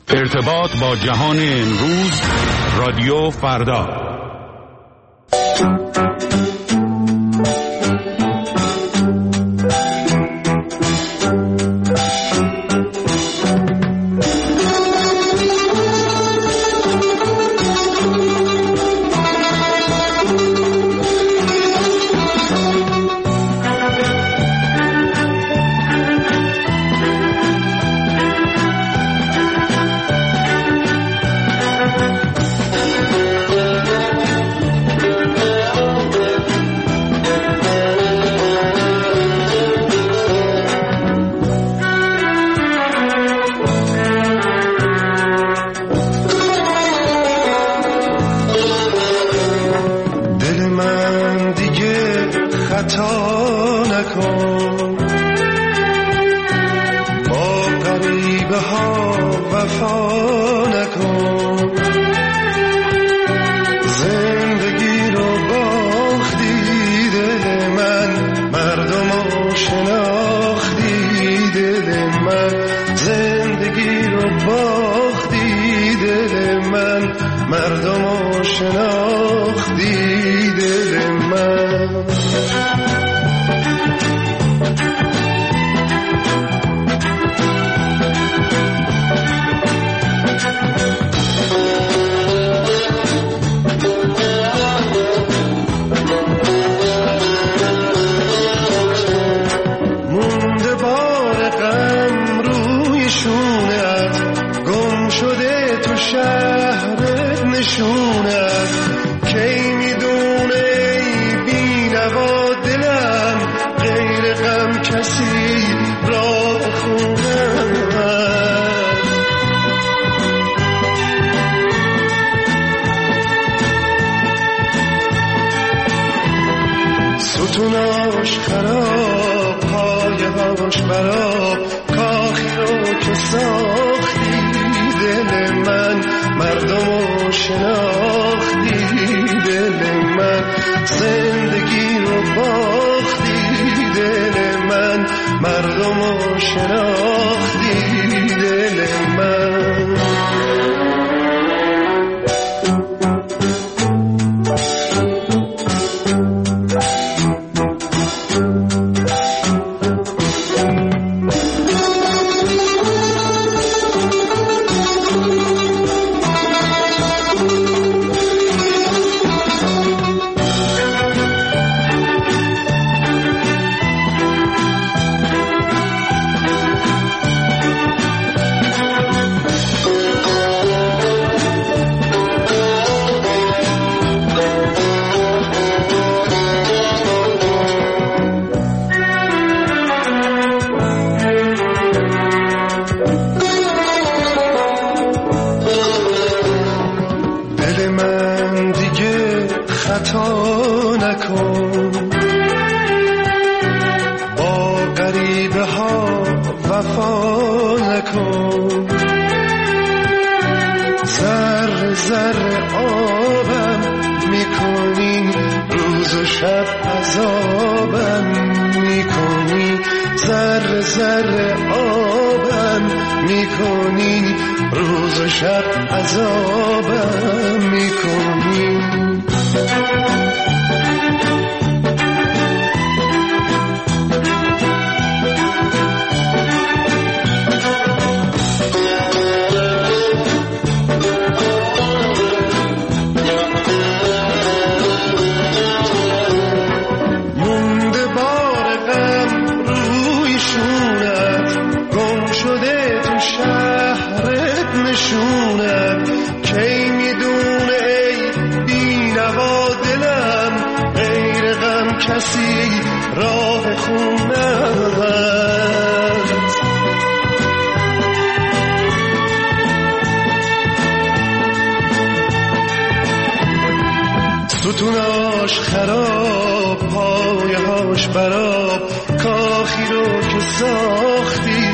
ارتباط با جهان امروز، رادیو فردا. ستوناش خراب، پایه هاش براب، کاخی رو که ساختی دل من، مردم رو شناختی دل من، زندگی رو باختی دل من، مردم رو شناختی دل من. ستوناش خراب، پایه هاش براب، کاخی رو که ساختی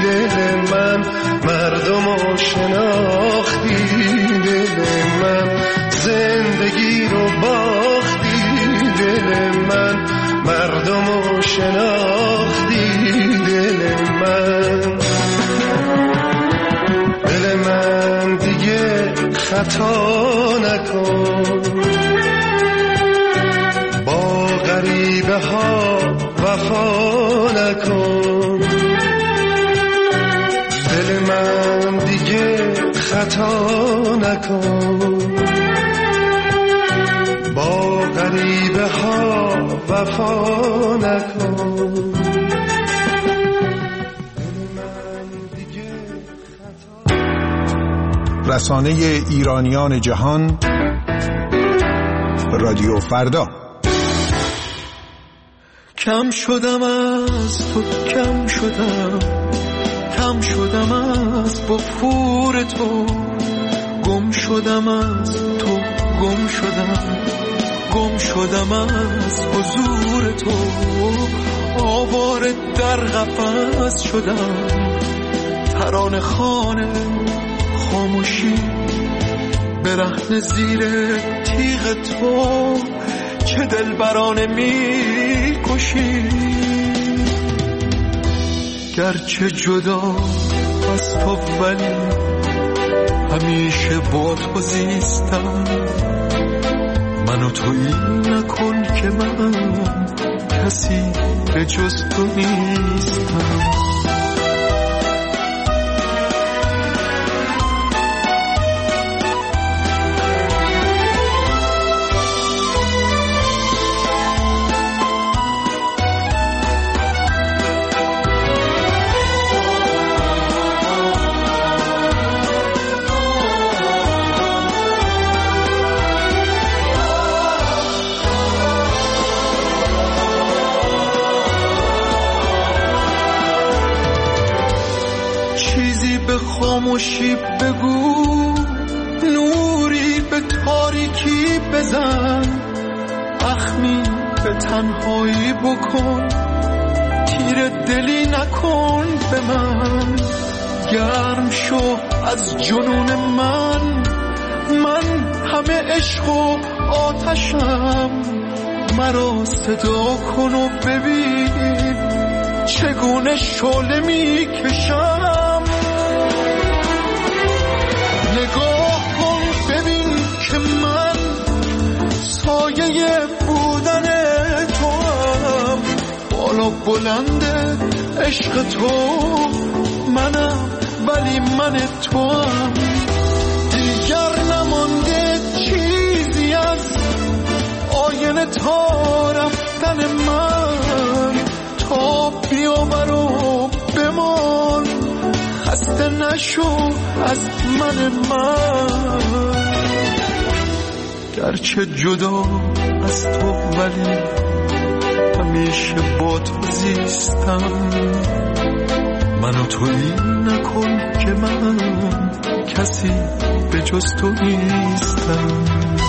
دل من، مردم رو شناختی دل من، زندگی رو باختی دل من، مردم رو شناختی دل من، دل من. خطا نکن، با غریبه ها وفا نکن، دل من دیگه خطا نکن، با غریبه ها وفا نکن. رسانه ایرانیان جهان، رادیو فردا. کم شدم از تو، کم شدم، کم شدم از بفور تو، گم شدم از تو، گم شدم، گم شدم از حضور تو، آواره در قفس شدم، ترانه خانه خاموشی برهنه زیر تیغ تو، چه دلبرانه می کشی، گرچه جدا از تو ولی همیشه با تو زیستم، منو تویی نکن که من کسی به جز تو نیستم. خاموشی بگو، نوری به تاریکی بزن، اخمی به تنهایی بکن، تیر دلی نکن به من، گرم شو از جنون من همه عشق و آتشم، مرا صدا کن و ببین چگونه شعله می کشم، نگاه کن ببین که من سایه بودن تو هم، بالا بلند عشق تو منم ولی من تو هم، دیگر نمانده چیزی از آینه تا رفتن من، تا بیاور و بمان خسته نشو از من، گرچه جدا از تو ولی همیشه با تو زیستم، منو تویی نکن که من کسی به جز تو نیستم.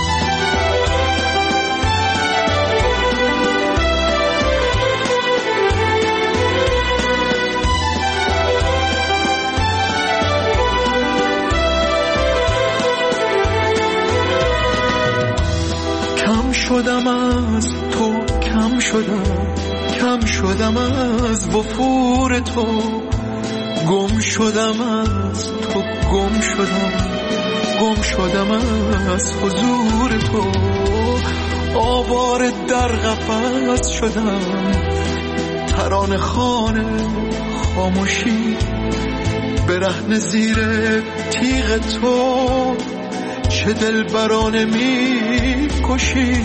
کم شدم از تو، کم شدم، کم شدم از وفور تو، گم شدم از تو، گم شدم، گم شدم از حضور تو، آواره در قفس شدم، ترانه خانه خاموشی برهنه زیر تیغ تو، چه دلبرانه می کشی،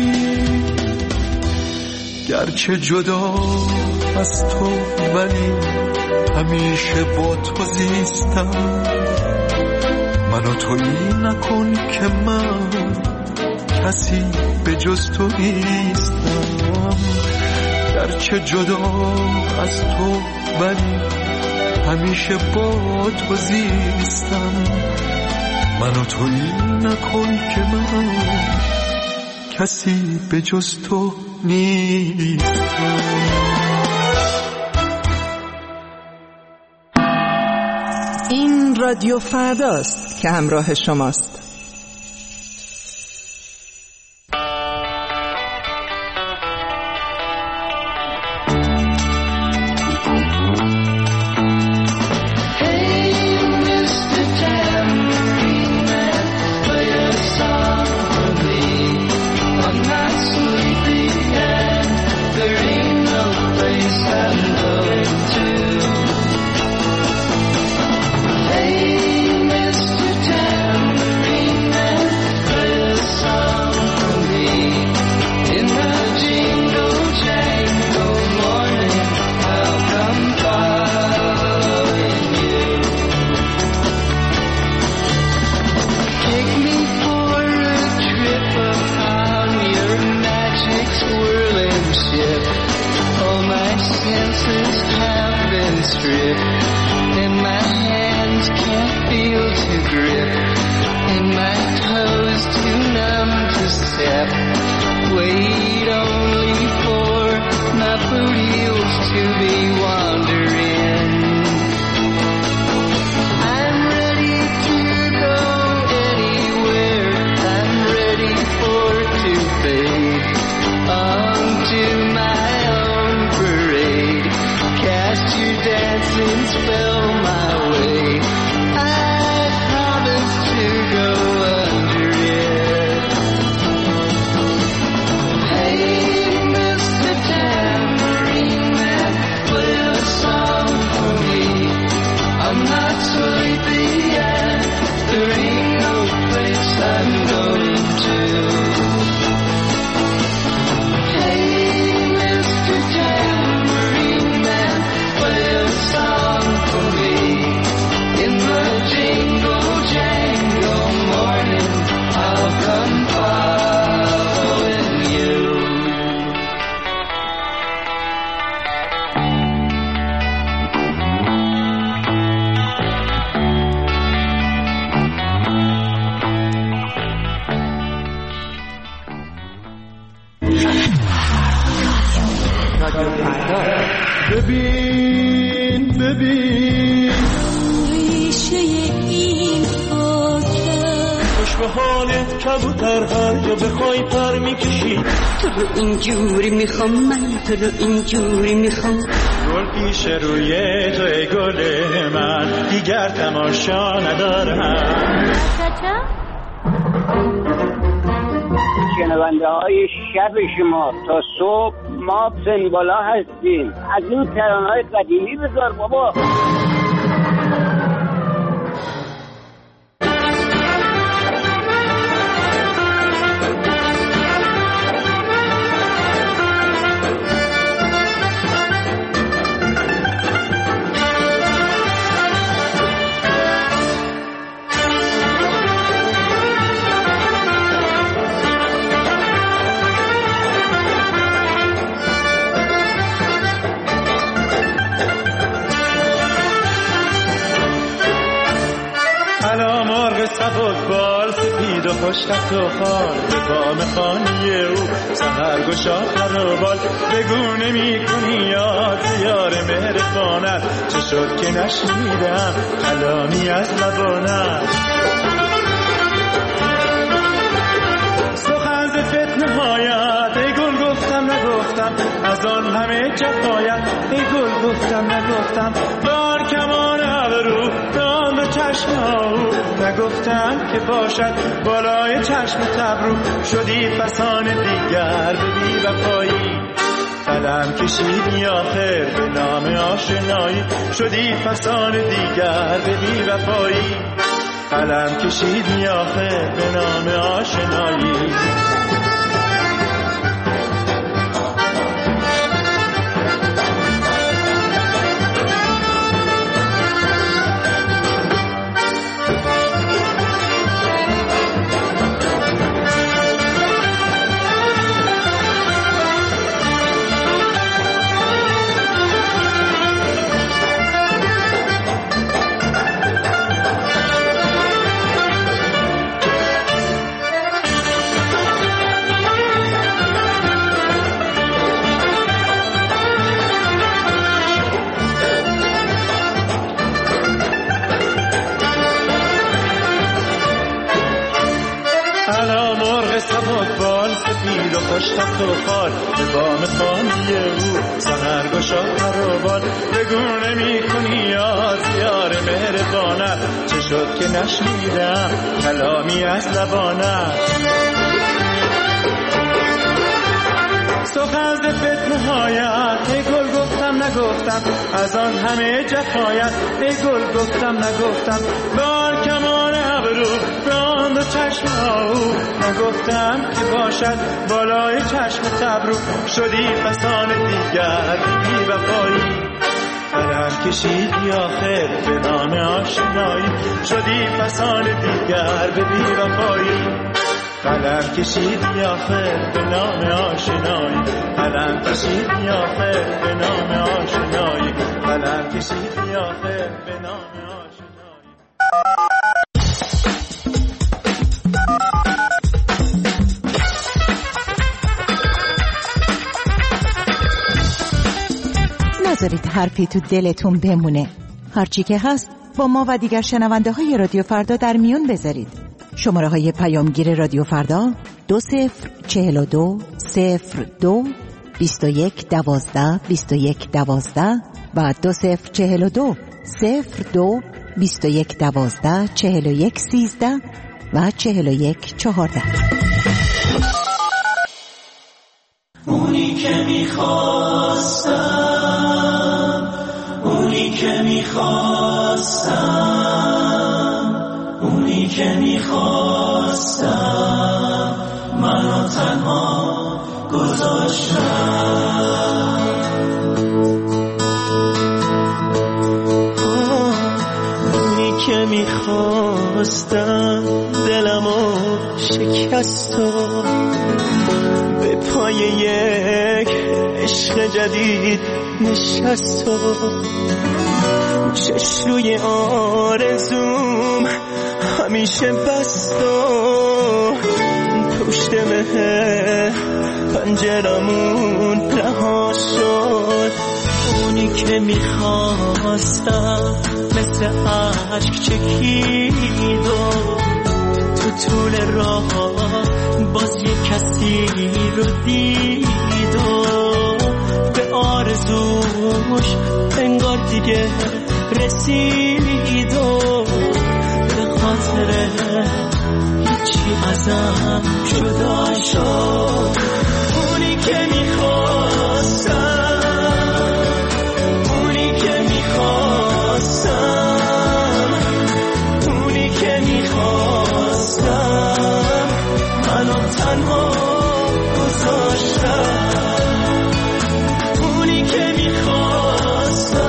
گرچه جدا از تو ولی همیشه با تو زیستم، منو تویی نکن که من کسی به جز تو نیستم، گرچه جدا از تو ولی همیشه با تو زیستم، منو تویی نکن که من کسی به جز تو نیستم. این رادیو فرداست که همراه شماست. کبوتر هر جا بخوای پر میکشی. تو رو اینجوری میخوام من، تو رو اینجوری میخوام. گل پیش روی توی گل من، دیگر تماشا ندارم. شنونده های شب شما تا صبح ما سنبالا هستیم. از این ترانه‌های قدیمی بذار بابا. خوشت و خال به بام خانی او سحرگشا خرابال بگو نمی کنی یاد یار مهربانت. چه شد که نشنیدم کلامی از لبانت. سخن ز فتنه هایت ای گل گفتم نگفتم، از آن همه جفایت ای گل گفتم نگفتم. بار کمان ابرو دام به چشم او نگفتم که باشد بالای چشم تبرو. شدی فسان دیگر به بی وفایی، قلم کشیدی آخر به نام آشنایی. شدی فسان دیگر به بی وفایی، قلم کشیدی آخر به نام آشنایی. خوشتخت و خال به بام خانی او سحرگشا خرابال بگو نمی کنی یاد یار مهربانت. چه شد که نشنیدم کلامی از لبانت. سخن ز فتنه هایت ای گل گفتم نگفتم، از آن همه جفایت ای گل گفتم نگفتم. بار کمان ابرو راند و چشم او نگفتم که باشد بالای چشم تبرو. شدی فسان دیگر بی وفایی، قلم کشیدی آخر به نام آشنایی. شدی فسان دیگر به بی وفایی، قلم کشیدی آخر به نام آشنایی. قلم کشیدی آخر به نام آشنایی. قلم کشیدی آخر به نام آشنایی. نذارید حرفی تو دلتون بمونه. هرچی که هست با ما و دیگر شنونده های رادیو فردا در میون بذارید. شماره های پیامگیر رادیو فردا 2042 02 21 12 21 12 و 2042 02 21 12 41 13 و 41 14. اونی که میخواستم، اونی که میخواستم، اونی که میخواستم منو تنها گذاشتم. اونی که میخواستم دلمو شکست و به پای یک عشق جدید نشست و چشم روی آرزوم همیشه بست و پشت مه پنجرمون رها شد. اونی که میخواستم مثل عشق چکید و تو طول راه باز یک کسی رو دید و به آرزوش انگار دیگه رسید و به خاطر هیچی ازم جدا شد. اونی که میخواستم، اونی که میخواستم، اونی که میخواستم منو تنها گذاشتم. اونی که میخواستم،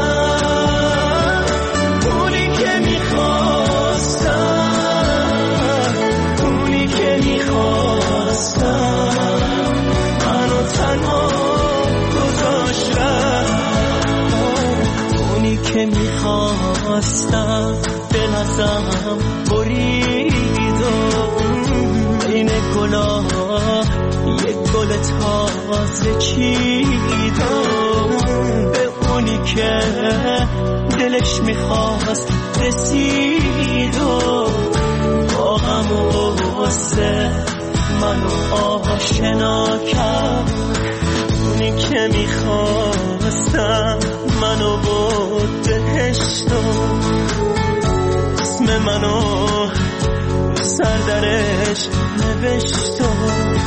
اونی که میخواستم، اونی که میخواستم منو تنها گذاشتم. اونی که میخواستم دل ازم برید و بین گلا یک گل تازه چید و به اونی که دلش میخواست رسید و با غم و غصه منو آشنا کرد. اونی که میخواستم منو بود بهشت و اسم منو سر درش نوشت و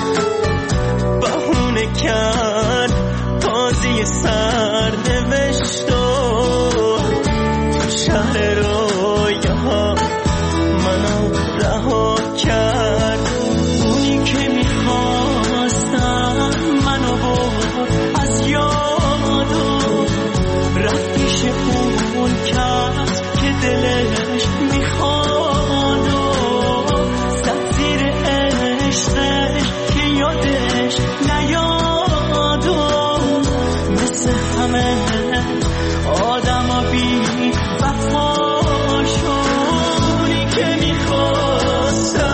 بهونه کرد بازی سر نوشت و شهر رویاها منو رها کرد. اونی که میخواستم منو برد از یاد و رفت پیش اون کرد که دلش میخواد و زد زیر عشقش که یادش نیاد و مثل همه آدم ها بی وفا شد. اونی که میخواستم،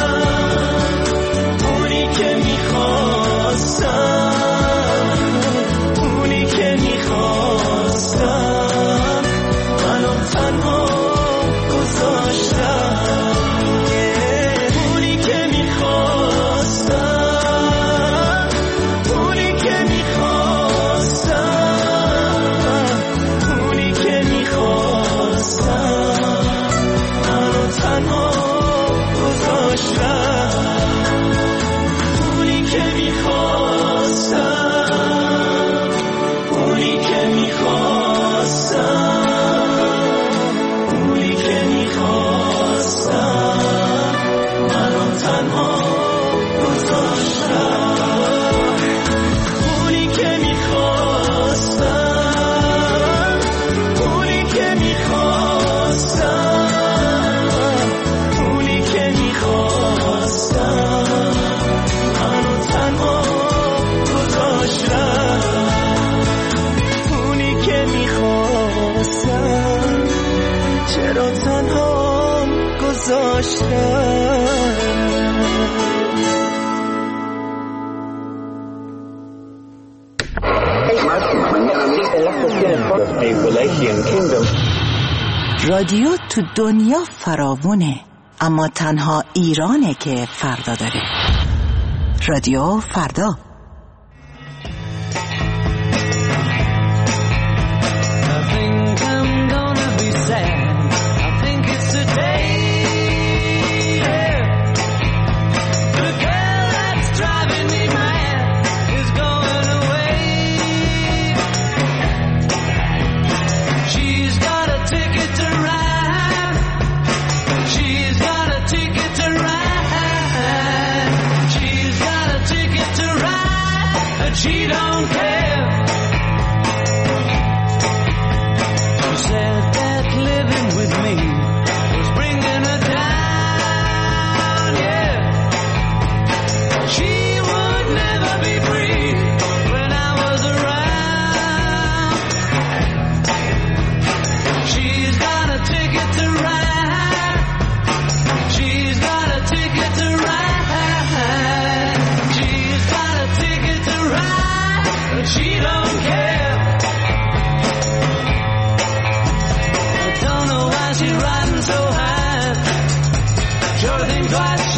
اونی که میخواستم، اونی که میخواستم منو تنها گذاشتم. اونی که میخواستم، اونی که میخواستم، اونی که میخواستم منو تنها گذاشتم. اونی که میخواستم، اونی که میخواستم، اونی که میخواستم منو تنها گذاشتم. اونی که میخواستم، اونی که میخواستم، اونی که میخواستم منو تنها گذاشتم. اونی که میخواستم چرا تنها گذاشتم. رادیو تو دنیا فراوونه، اما تنها ایرانه که فردا داره. رادیو فردا. She's got a ticket to ride.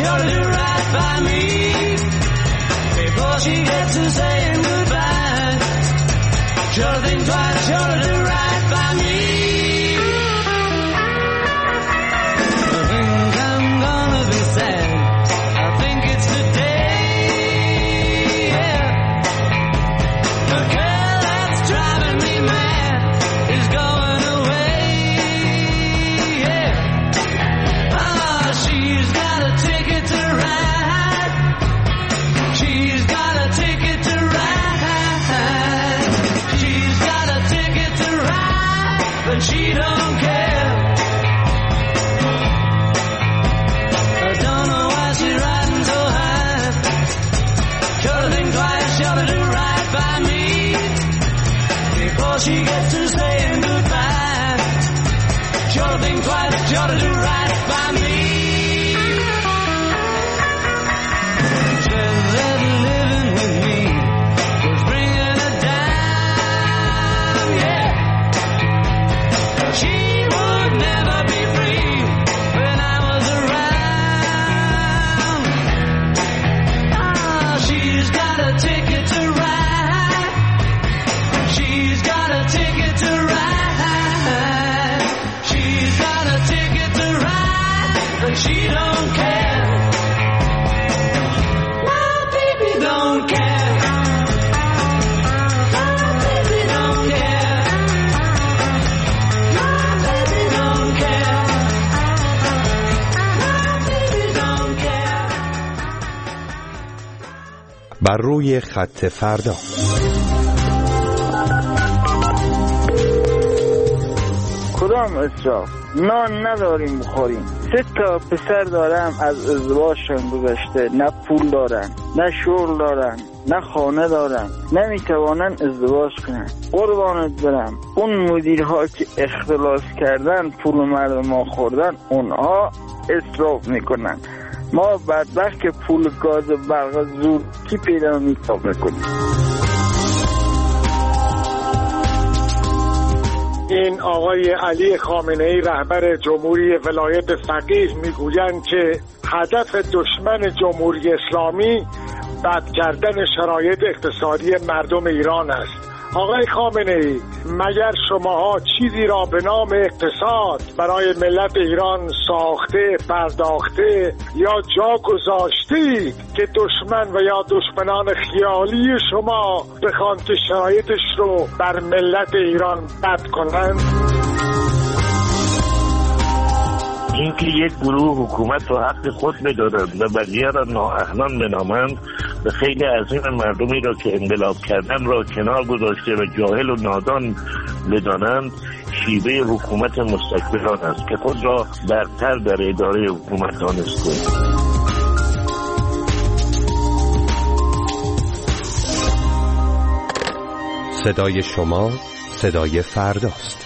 sure to do right by me before she gets to saying goodbye. Sure to think twice, sure to do right by me. I think I'm gonna be sad. I think it's the day, yeah. The girl that's driving me mad is going away, yeah. Ah, she's got a ticket to ride. She's got a ticket to ride. She's got a ticket to ride, but she don't care. I don't know why she's riding so high. Sure to think twice, sure to do right by me before she gets to saying goodbye. Sure to think twice, sure to do right by me. Says that living with me was bringing her down, yeah. She would never be free when I was around. Ah, she's got a ticket to ride. She's got a ticket to ride. She's got a ticket to ride, but she don't care. My baby don't care. My baby don't care. My baby don't care. My baby don't care. بر روی خط فردا. کدام اسراف؟ نان نداریم بخوریم. 3 تا پسر دارم از ازدواجشون گذشته، نه پول دارن، نه شغل دارن، نه خانه دارن، نمیتوانن ازدواج کنن. قربانت برم اون مدیرها که اختلاس کردن پول مردم ما خوردن، اونها اسراف میکنن. ما بدبخت که پول گاز و برق زور کی پیدا میکنیم. این آقای علی خامنه‌ای رهبر جمهوری ولایت فقیه میگویند که هدف دشمن جمهوری اسلامی بد کردن شرایط اقتصادی مردم ایران است. آقای خامنه‌ای، مگر شماها چیزی را به نام اقتصاد برای ملت ایران ساخته، پرداخته یا جا گذاشتید که دشمن و یا دشمنان خیالی شما بخوان که شرایطش رو بر ملت ایران بد کنند؟ اینکه یک گروه حکومت رو حق خود بدارند و بقیه را نااهلان بنامند و خیلی عظیم مردمی را که انقلاب کردن را کنار گذاشته و جاهل و نادان بدانند شیوه حکومت مستکبران است که خود را برتر در اداره حکومت دانست کنید. صدای شما صدای فرداست.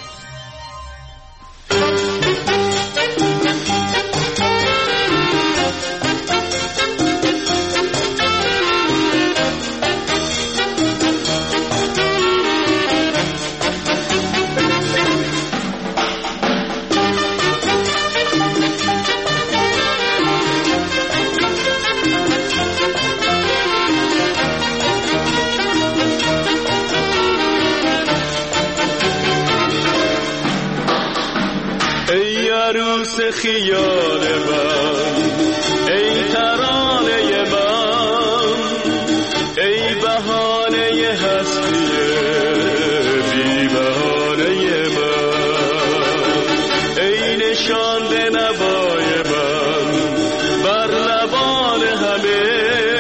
خیال من ای ترانه من ای بهانه هستی بی بهانه من ای نشانده نوای من بر لبان همه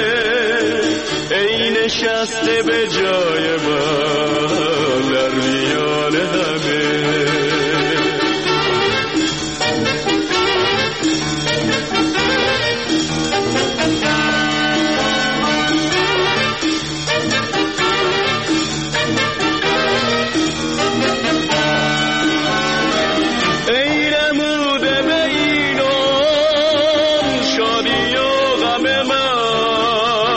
ای نشسته به جای من در میان همه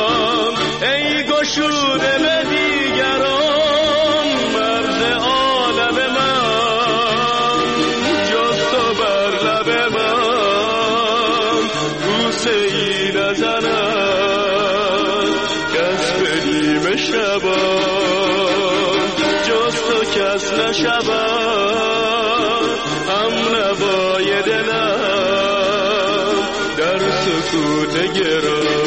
شده به دیگران مرد بوسه ای نزنم کس به نیمه شبان جز تو کس نشبم هم نوای دلم در سکوت گرام.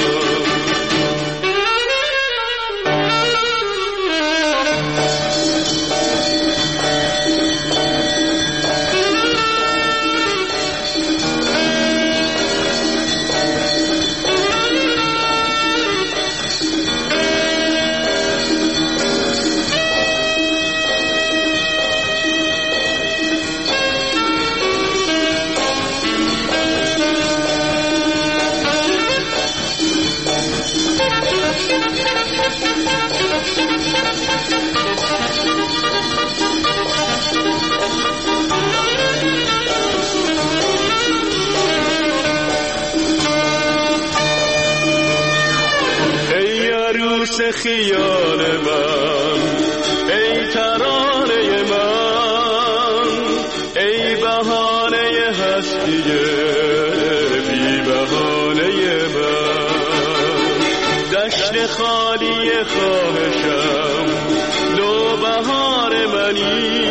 خیال من ای ترانه من ای بهانه هستی بی بهانه من دشت خالی خواهشم نوبهار منی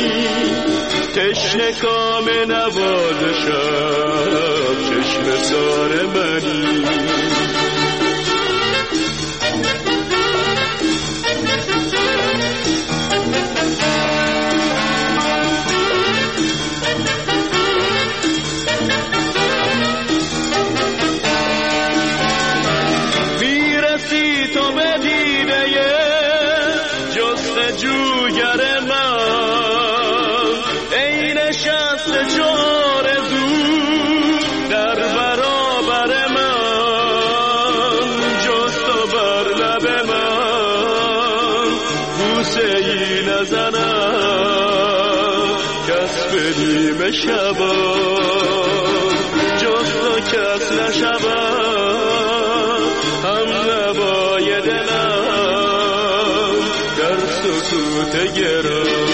تشنه کام نوازشم چشم سار منی. بدیم شبا جز تو کس نشبا هم نوای دلم در سکوت گرام.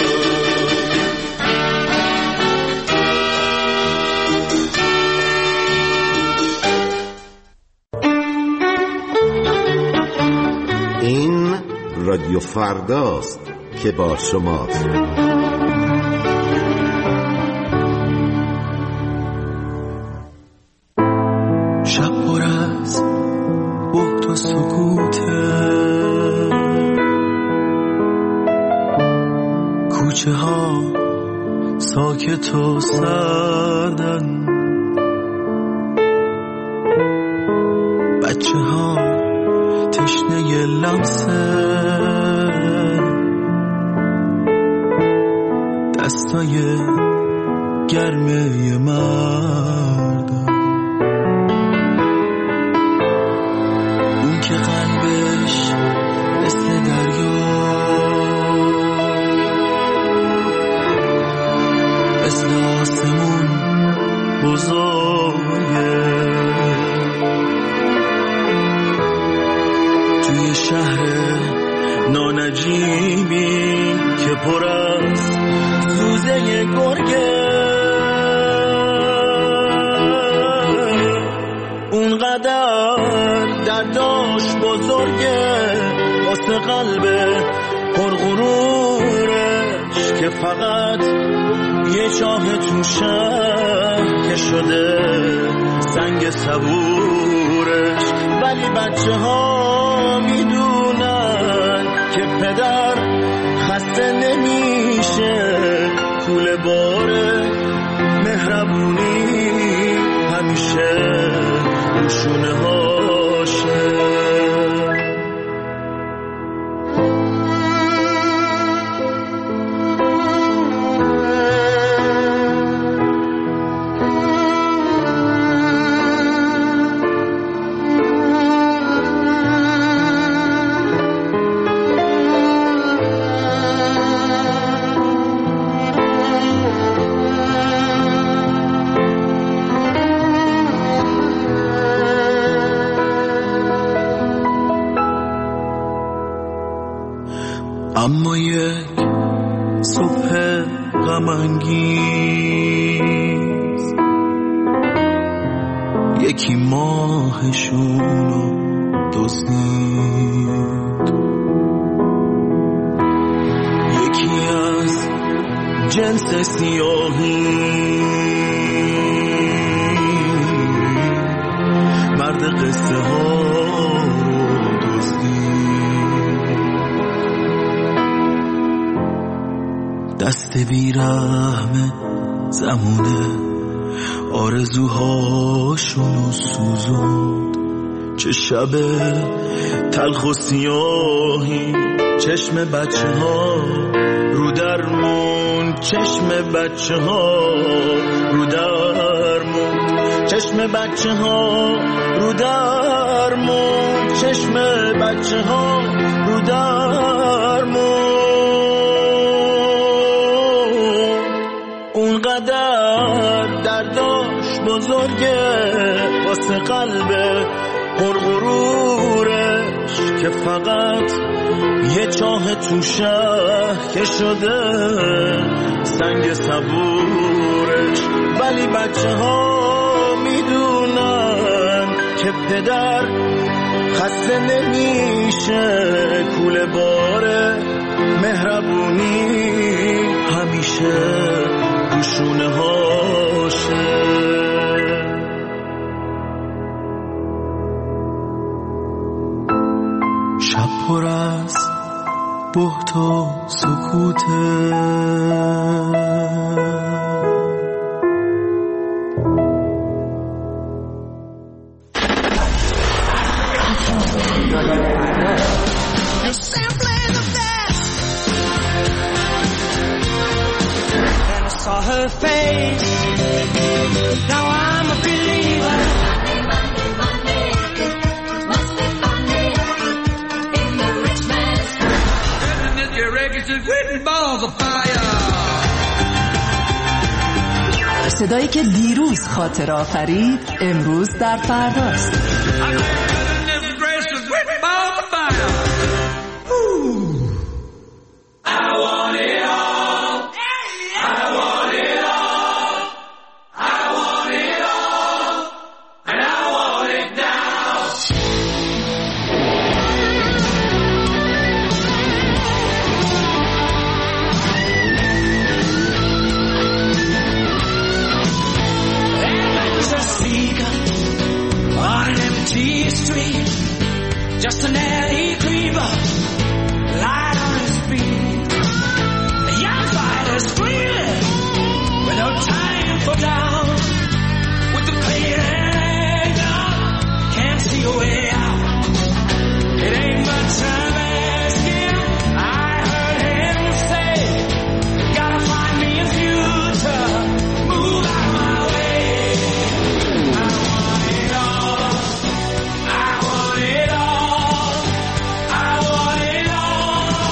این رادیو فرداست که با شماست. کوچه ها ساکت و سردن بچه ها تشنه لمسه دستای گرمه مردم اون که قلبش مثل دریا مثل آسمون بزرگه توی شهر نانجیبی که پر از سوزه گرگه اونقدر درداش بزرگه واسه قلب پرغرورش که فقط یه چاه تو شهر که شده سنگ صبورش. ولی بچه ها میدونن که پدر خسته نمیشه کوله باره مهربونی همیشه روشونه هاشه. اما یک صبح غم انگیز یکی ماهشونو دزدید، یکی از جنس سیاهی مرد قصه ها رو دزدید، دست بیرحم زمونه آرزوهاشونو سوزوند، چه شب تلخ و سیاهی چشم بچه ها رو درمون، چشم بچه ها رو درمون، چشم بچه ها رو درمون، چشم بچه ها رو درمون. اونقدر درداش بزرگه واسه قلب پرغرورش که فقط یه چاه تو شهر که شده سنگ صبورش، ولی بچه ها میدونن که پدر خسته نمیشه، کوله باره مهربونی همیشه روشونه هاشه. شب پر از بهت و سکوته، saw her face. Now I'm a believer. Monday, must be funny in the rich man's house. And this your records is written balls of fire. صدایی که دیروز خاطر آفرید امروز در فرداست. Just an alley creeper, light on his feet. A young fighter squealing with no time for down. With the clear gun, can't see a way out. It ain't much time asking. I heard him say, gotta find me a future, move out my way. I want it all. I want it all. I want it all.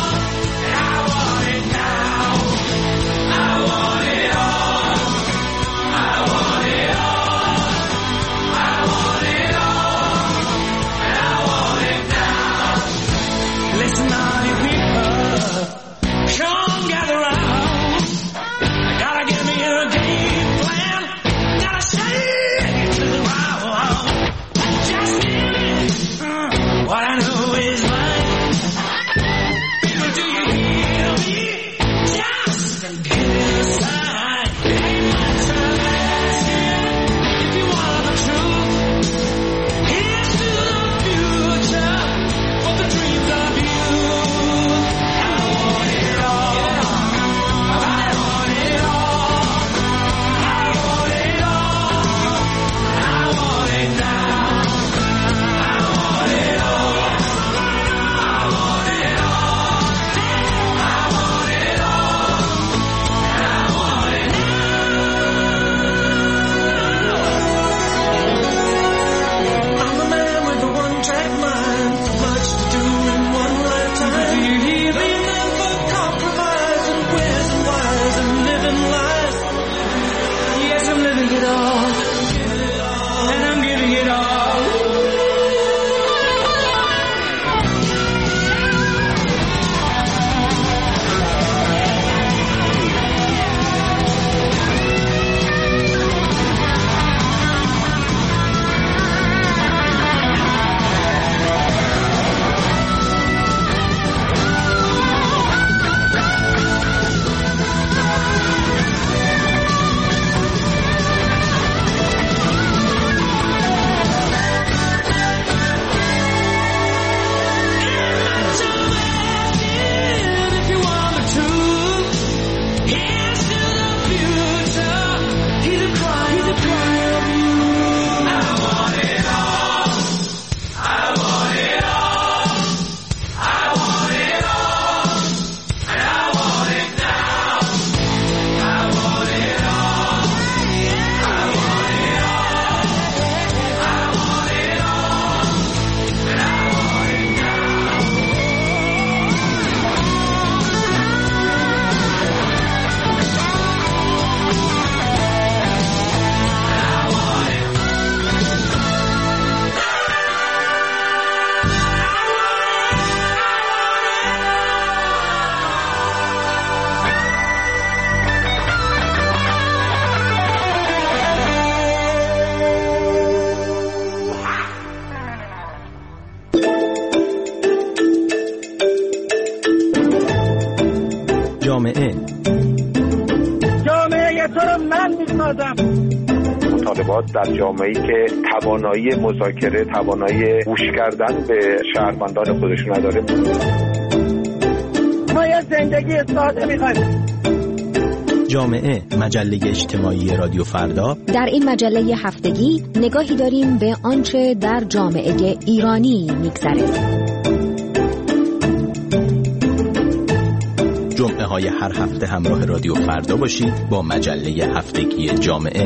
ارتباط در جامعه‌ای که توانایی مذاکره، توانایی گوش کردن به شهروندان خودش نداره. ما یه زندگی ساده می‌خوایم. جامعه، مجله اجتماعی رادیو فردا. در این مجله هفتگی نگاهی داریم به آنچه در جامعه ایرانی می‌گذره. جمعه های هر هفته همراه رادیو فردا باشید با مجله هفتگی جامعه.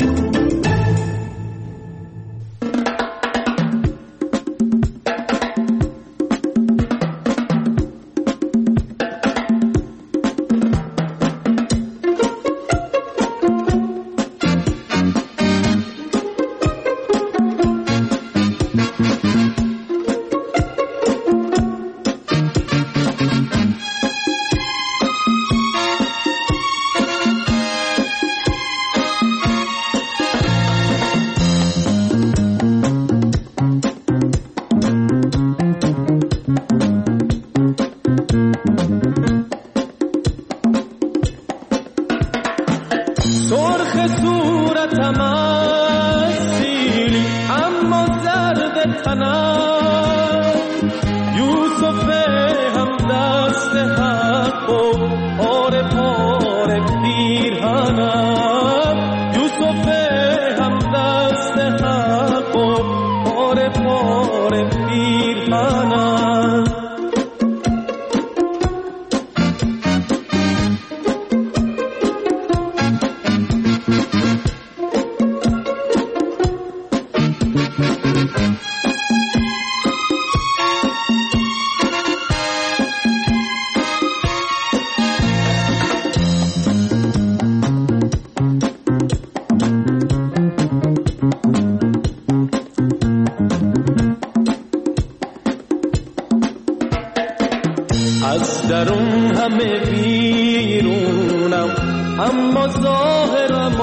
از درون همه بیرونم، اما ظاهرم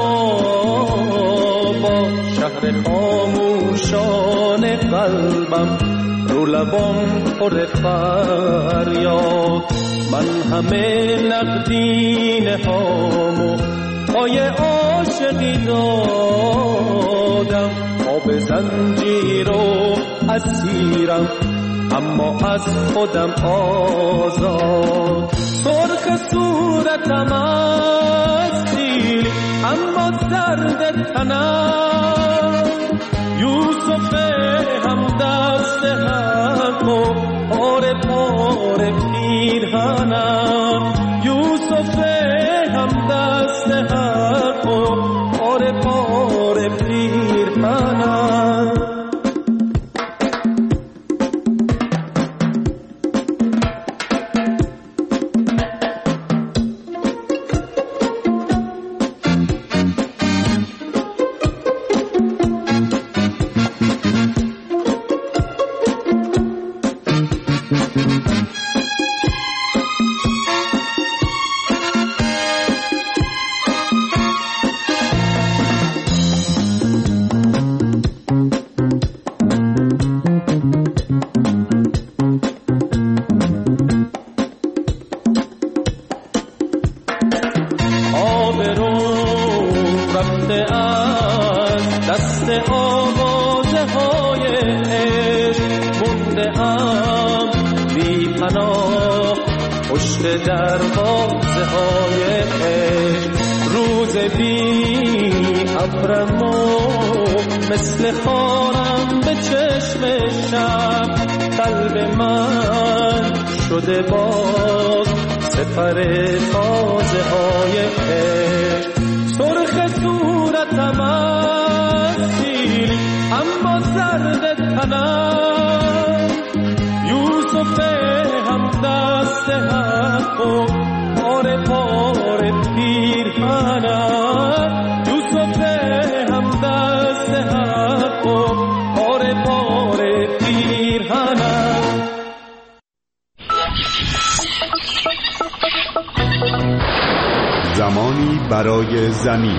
با شهر خاموشان قلبم، رو لبام پر فریاد. من همه نقدینه هامو پای عاشقی دادم، آب زنجیر و اسیرم اما از خودم آزاد. سرخ صورتم از سیلی اما درد تنم، یوسف هم دست حق و پاره پاره پیرهنم، یوسف هم دست حق و پاره پاره پیرهنم. مثل خارم به چشم شب، قلب من شده باز سپر تازه های عشق. سرخ صورتم از سیلی اما زرد تنم، یوسف هم دست حق و پاره پاره پیرهنم، یوسف هم دست حق و پاره پاره پیرهنم. زمانی برای زمین.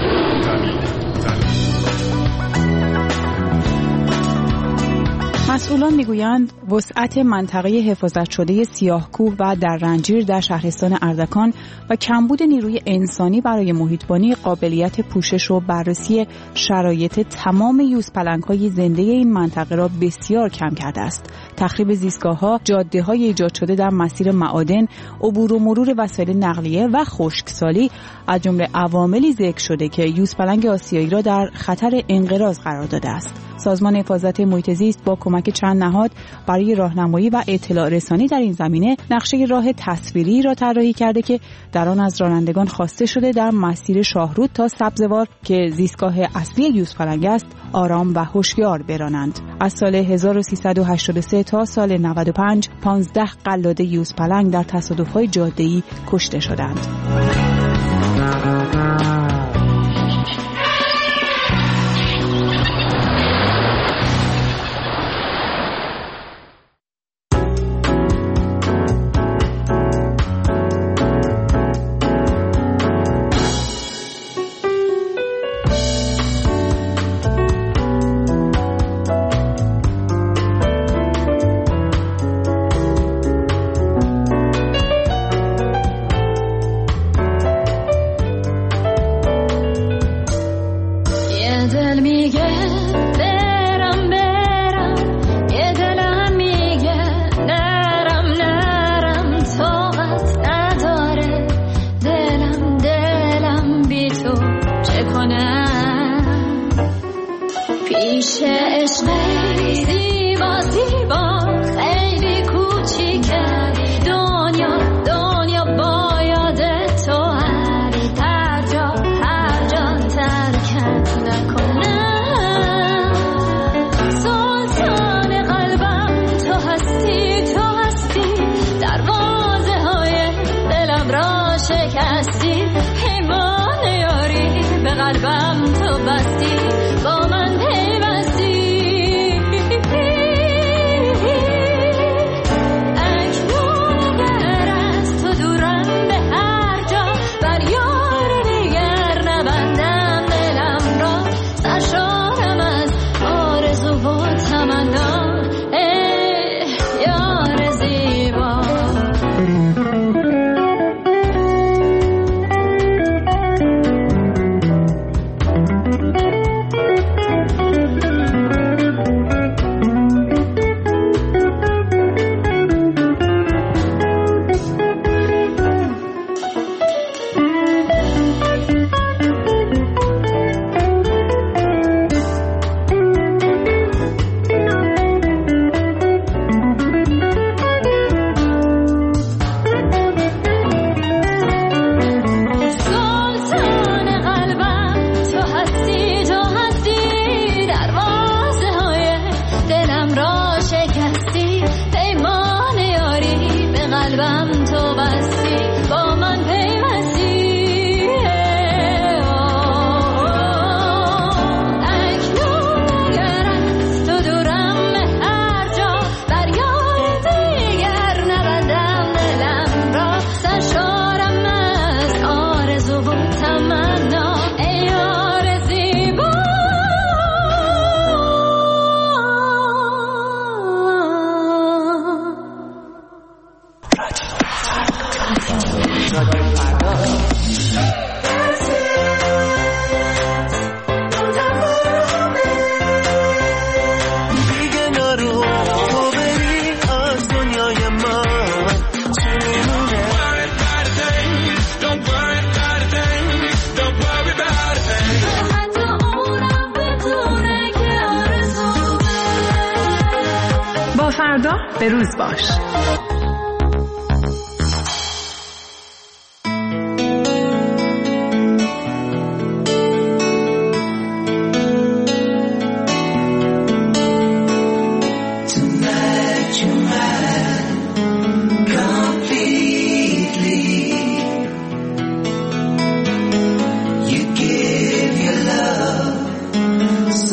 مسئولان میگویند وسعت منطقه حفاظت شده سیاه‌کوه و در رنجیر در شهرستان اردکان و کمبود نیروی انسانی برای محیط‌بانی قابلیت پوشش و بررسی شرایط تمام یوزپلنگ‌های زنده این منطقه را بسیار کم کرده است. تخریب زیستگاه‌ها، جاده‌های ایجاد شده در مسیر معادن، عبور و مرور وسایل نقلیه و خشکسالی از جمله عواملی ذکر شده که یوزپلنگ آسیایی را در خطر انقراض قرار داده است. سازمان حفاظت محیط زیست با کمک چند نهاد برای راهنمایی و اطلاع رسانی در این زمینه نقشه راه تصویری را طراحی کرده که در آن از رانندگان خواسته شده در مسیر شاهرود تا سبزوار که زیستگاه اصلی یوزپلنگ است آرام و هوشیار برانند. از سال 1383 تا سال 95 15 قلاده یوزپلنگ در تصادف‌های جاده‌ای کشته شدند. فردا به روز باش.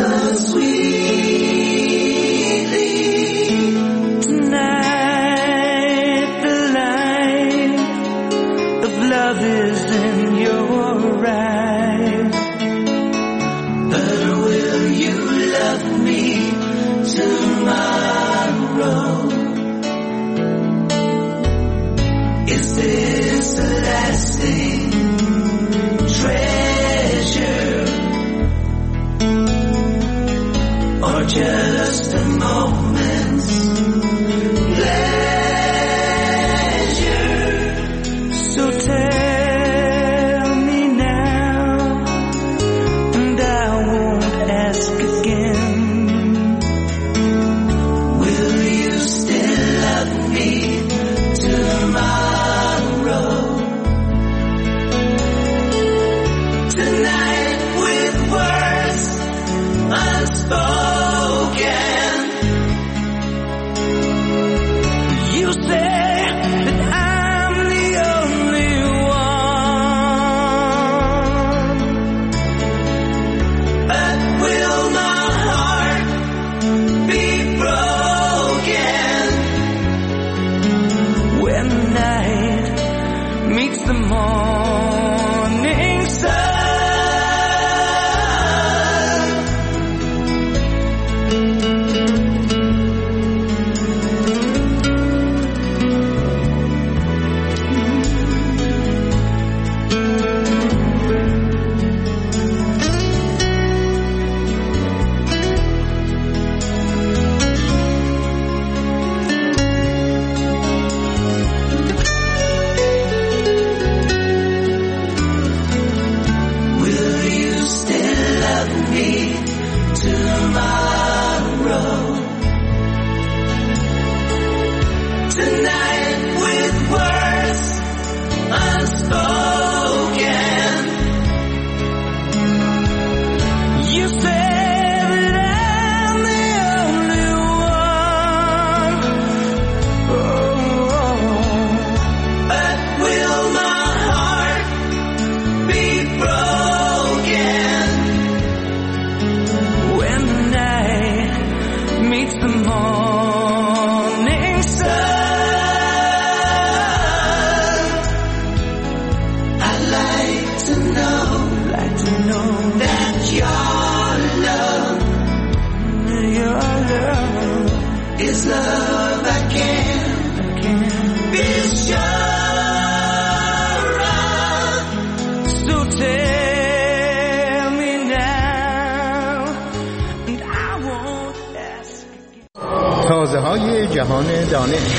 Tonight It's the morning sun. I'd like to know that your love is love I can't be sure of. So tell me now, and I won't ask again. تازه‌های جهان دانش.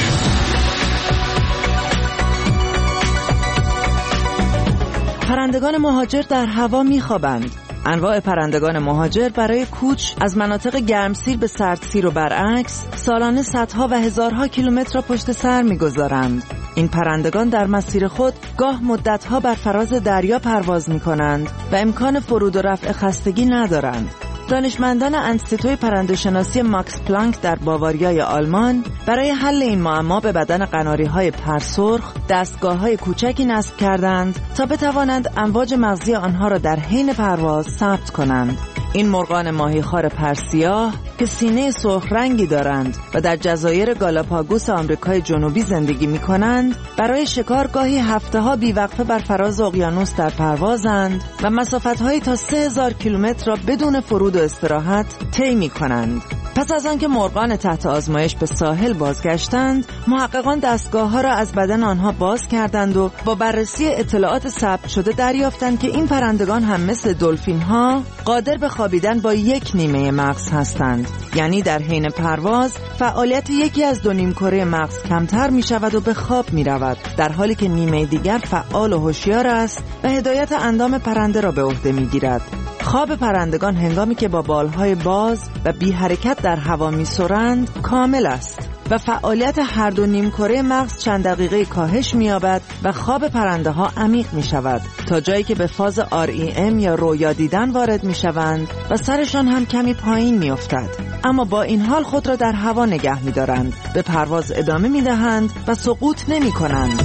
پرندگان مهاجر در هوا می‌خوابند. انواع پرندگان مهاجر برای کوچ از مناطق گرمسیر به سردسیر و برعکس سالانه صدها و هزارها کیلومتر را پشت سر می‌گذارند. این پرندگان در مسیر خود گاه مدتها بر فراز دریا پرواز می‌کنند و امکان فرود و رفع خستگی ندارند. دانشمندان انستیتوی پرنده‌شناسی ماکس پلانک در باواریای آلمان برای حل این معما به بدن قناری‌های پرسرخ دستگاه‌های کوچکی نصب کردند تا بتوانند امواج مغزی آنها را در حین پرواز ثبت کنند. این مرغان ماهیخوار پرسیاه که سینه سرخ رنگی دارند و در جزایر گالاپاگوس آمریکای جنوبی زندگی می‌کنند، برای شکار گاهی هفته‌ها بی‌وقفه بر فراز اقیانوس در پروازند و مسافت‌هایی تا 3000 کیلومتر را بدون فرود و استراحت طی می‌کنند. پس از آنکه مرغان تحت آزمایش به ساحل بازگشتند، محققان دستگاه‌ها را از بدن آنها باز کردند و با بررسی اطلاعات ثبت شده دریافتند که این پرندگان هم مثل دلفین‌ها قادر به خوابیدن با یک نیمه مغز هستند. یعنی در حین پرواز فعالیت یکی از دو نیمکره مغز کمتر می‌شود و به خواب می‌رود، در حالی که نیمه دیگر فعال و هوشیار است و هدایت اندام پرنده را به عهده می‌گیرد. خواب پرندگان هنگامی که با بالهای باز و بی حرکت در هوا می‌سرند کامل است و فعالیت هر دو نیمکره مغز چند دقیقه کاهش می‌یابد و خواب پرنده ها عمیق می‌شود تا جایی که به فاز REM یا رویا دیدن وارد می‌شوند و سرشان هم کمی پایین می‌افتد. اما با این حال خود را در هوا نگه می‌دارند، به پرواز ادامه می‌دهند و سقوط نمی‌کنند.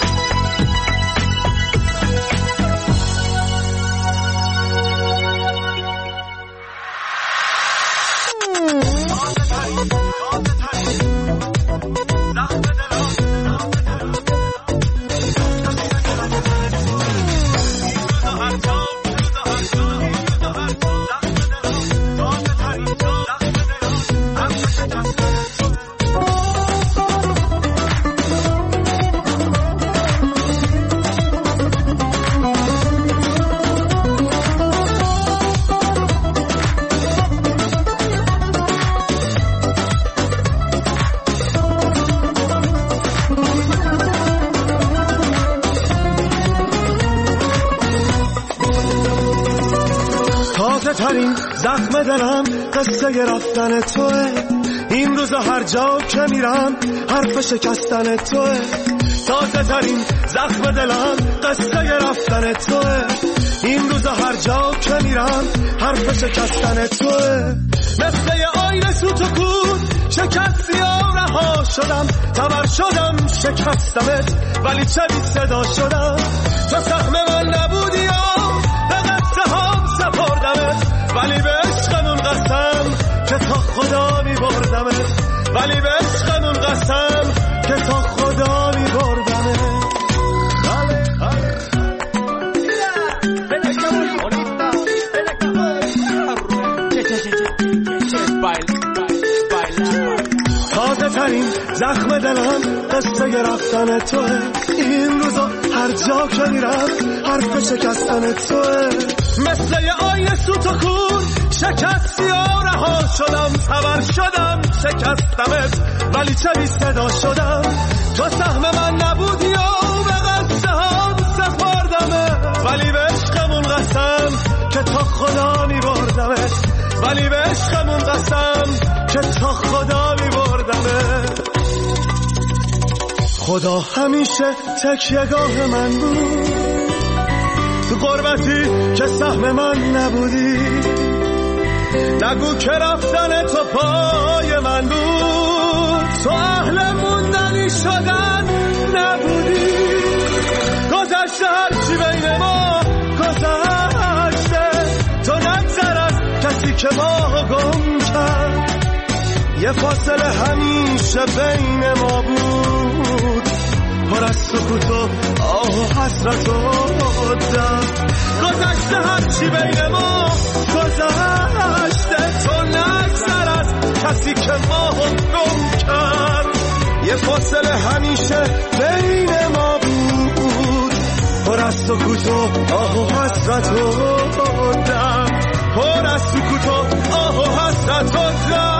ترین زخم دلم قصه رفتن توه، این روزا هر جا که میرم حرف شکستن توه. تازه ترین زخم دلم قصه رفتن توه، این روزا هر جا که میرم حرف شکستن توه. مثل یه آینه سوت و کور شکستی و رها شدم، تبر شدم شکستمت ولی چه بی صدا شدم. تو سهم من نبودی و به قصه هم سپردمت، ولی به عشقمون قسم که تا خدا می بردمت، ولی به عشقمون قسم که تا خدا می بردمت. تازه ترین زخم دلم قصه رفتن توه، این روزا هر جا که میرم حرف شکستن توه. مثل یه آینه سوت و کور شکستی و رها شدم، تبر شدم شکستمت ولی چه بی صدا شدم. تو سهم من نبودی و به قصه هم سپردمت، ولی به عشقمون قسم که تا خدا می بردمت، ولی به عشقمون قسم که تا خدا می بردمت. خدا همیشه تکیه‌گاه من بود، تو غربتی که سهم من نبودی. نگو که رفتن تو پای من بود، تو اهل موندنی شدن نبودی. گذشته هرچی بین ما گذشته، تو نگذر از کسی که ما گم کرد. یه فاصله همیشه بین ما بود، پر از سکوت و آه و حسرت و درد. گذشته هرچی بین ما گذشته، تو نگذر از کسی که ما گم کرد. یه فاصله همیشه بین ما بود، پر از سکوت و آه و حسرت و درد، پر از سکوت و آه و حسرت و درد.